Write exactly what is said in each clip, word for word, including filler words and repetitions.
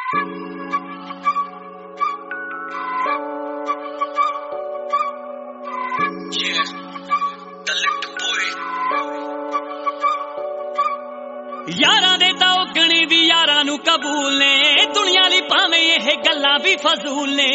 यारां दे तां उगणे भी यारां नू कबूल ने दुनिया ली भावें यह गल्लां भी फजूल ने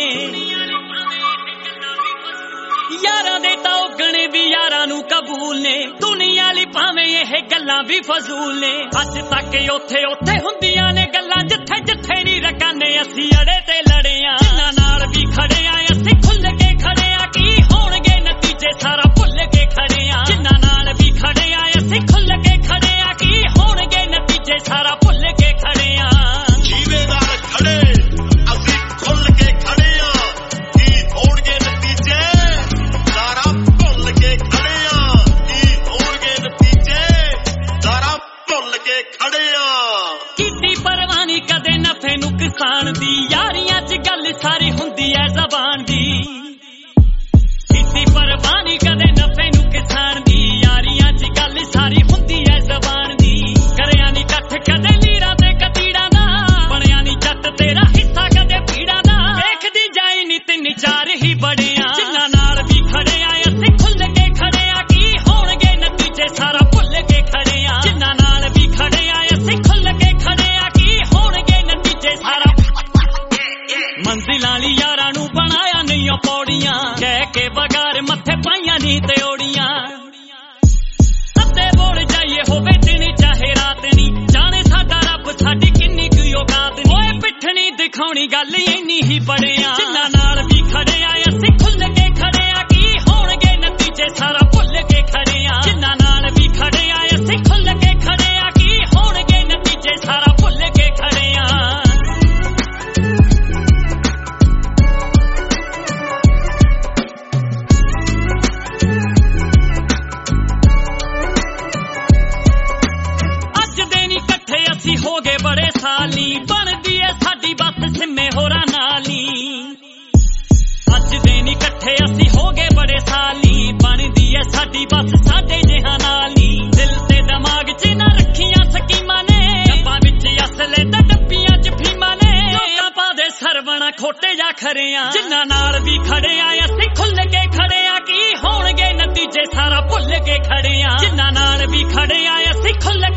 यारां दे तां उगणे भी यारां नू कबूल ने दुनिया ली भावें यह गल्लां भी फजूल ने अज तक ओथे ओथे हुंदियां ने गल्लां जिथे जिथे नी रकाने असीं अड़े ते लड़े आ जिन्हां नाल भी खड़े आ असीं खुल के खड़े आ की होणगे नतीजे सारा भुल के खड़े आ जिन्हां नाल भी खड़े आ असीं खुल के खड़े आ की होणगे नतीजे सारा भुल के खड़े आ जीवे नाल खड़े असीं खुल के खड़े आ की होणगे नतीजे सारा भुल के खड़े आ की होणगे नतीजे सारा भुल के खड़े आ कीती परवानी कदे नफे नुकसान दी यारियां च गल सारी हुंदी ऐ ज़बान दी कीती परवानी कदे नफे नुकसान दी यारियां च गल सारी हुंदी ऐ ज़बान दी करिया नी कठ कदे लीरा ते कतीड़ा दा बनया नी जट तेरा हिस्सा कदे पीड़ा दा देखदी जाई नी तिन चार ही बड़े आ जिन्हां नाल भी खड़े आ असीं खुल के खड़े आ की होणगे नतीजे सारा भुल के खड़े आ जिन्हां नाल भी खड़े आ असीं खुल के खड़े आ की होणगे नतीजे सारा मंजिलां ली यारां नू बनाया नहीं ओ पौड़ियां कह के बगार मत्थे पाइयां नी ते ओड़ियां अद्दे बोल जाइए होवे दिन चाहे रात नी जाने साडा रब साडी किन्नी कुई औकात नी ओए पिठनी दिखाउणी गल इन्नी ही बड़े आ जिन्हां नाल भी खड़े आ असीं खुल के खड़े आ की होणगे नतीजे सारा भुल के खड़े आ जिन्हां नाल भी खड़े आ असीं खुल के खड़े आ की होणगे नतीजे सारा भुल के खड़े आ असीं हो गए बड़े साली बनदी है साडी बस सिम्मे होरां नाल नी अज दे नी कट्ठे असीं हो गए बड़े साली बनदी है साडी बस साडे जिहां नाल नी दिल ते दिमाग च ना रखियां स्कीमां ने डब्बां विच असले ते डब्बियां च फीमां ने लोकां पादे सरवणा खोटे जा खरे आ जिन्हां नाल भी खड़े आ असीं खुल के खड़े आ की होणगे नतीजे सारा भुल के खड़े आ जिन्हां नाल भी खड़े आ असीं खुल